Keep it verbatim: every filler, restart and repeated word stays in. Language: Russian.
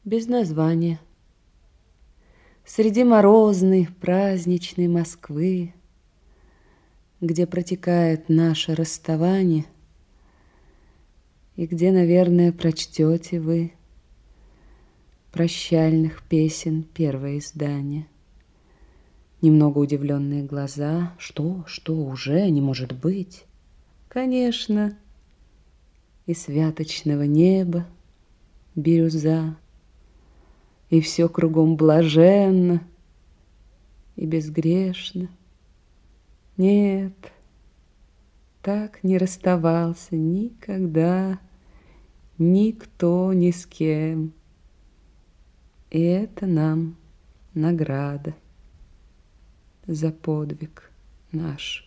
без названия. Среди морозной, праздничной Москвы, где протекает наше расставание, и где, наверное, прочтете вы прощальных песен первое издание. Немного удивленные глаза. Что, что, уже не может быть? Конечно, и святочного неба бирюза, и все кругом блаженно и безгрешно. Нет, так не расставался никогда никто ни с кем. И это нам награда за подвиг наш.